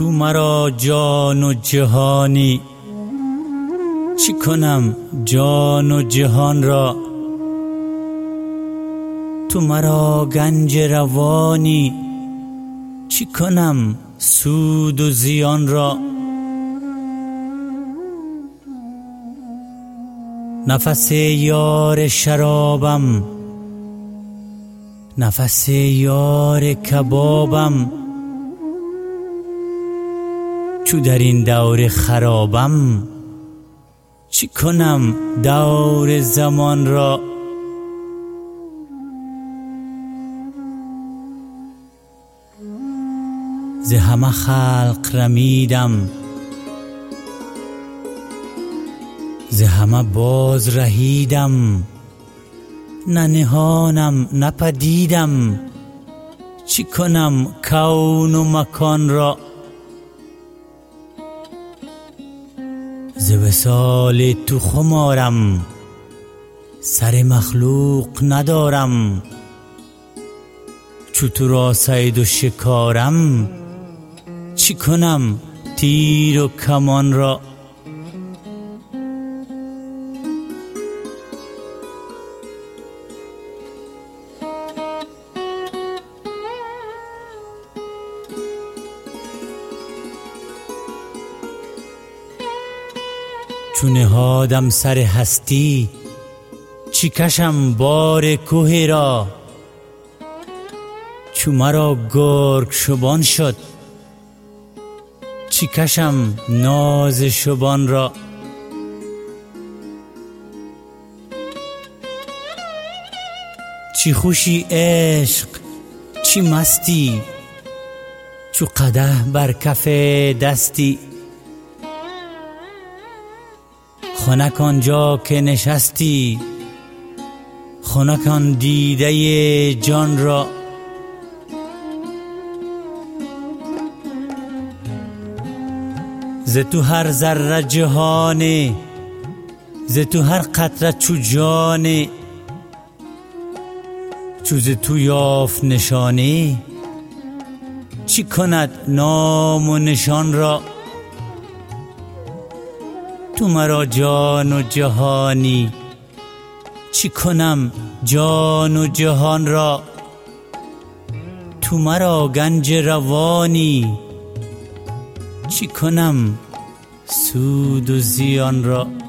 تو مرا جان و جهانی، چی کنم جان و جهان را؟ تو مرا گنج روانی، چی کنم سود و زیان را؟ نفس یار شرابم، نفس یار کبابم، چو در این دور خرابم، چی کنم دور زمان را؟ ز همه خلق رمیدم، ز همه باز رهیدم، نه نهانم نه پدیدم، چی کنم کون و مکان را؟ ز وصال تو خمارم، سر مخلوق ندارم، چو تو را صید و شکارم، چی کنم تیر و کمان را؟ چون نهادم سر هستی، چی کشم بار کوه را؟ چو مرا گرگ شبان شد، چی کشم ناز شبان را؟ چی خوشی عشق، چی مستی، چو قدح بر کف دستی، خنک آنجا که نشستی، خنک آن دیده جان را؟ ز تو هر ذره جهانه، ز تو هر قطره چو جانه، چو ز تو یافت نشانه، چی کند نام و نشان را؟ تو مرا جان و جهانی، چی کنم جان و جهان را؟ تو مرا گنج روانی، چی کنم سود و زیان را؟